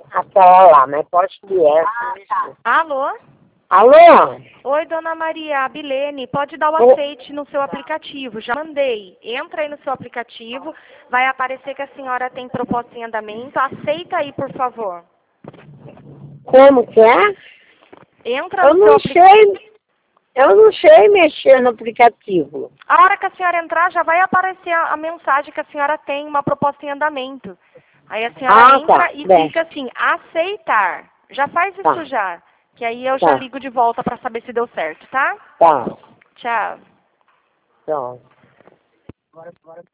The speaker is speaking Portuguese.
aquela lá, mas pode que essa. Alô? Alô? Oi, dona Maria, a Bilene, pode dar o aceite no seu aplicativo, já mandei. Entra aí no seu aplicativo, vai aparecer que a senhora tem proposta em andamento, aceita aí, por favor. Como que é? Entra no seu aplicativo. Eu não sei mexer no aplicativo. A hora que a senhora entrar, já vai aparecer a mensagem que a senhora tem uma proposta em andamento. Aí a senhora entra e clica assim, aceitar. Já faz isso já, que aí eu já ligo de volta para saber se deu certo, tá? Tá. Tchau. Então.